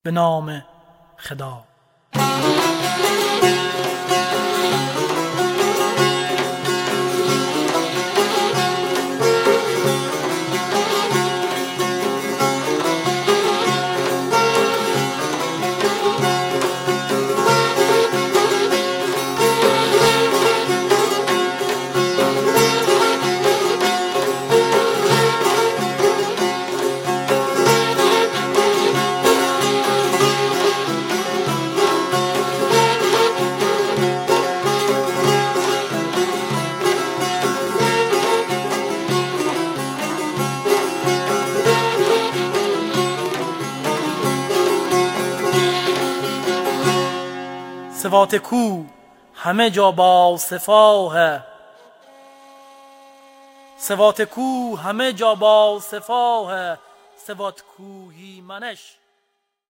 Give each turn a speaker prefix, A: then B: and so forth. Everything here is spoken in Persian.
A: به نام خدا. صفات کو همه جا با سفاه، صفات کو همه جا با سفاه، صفات کوهی منش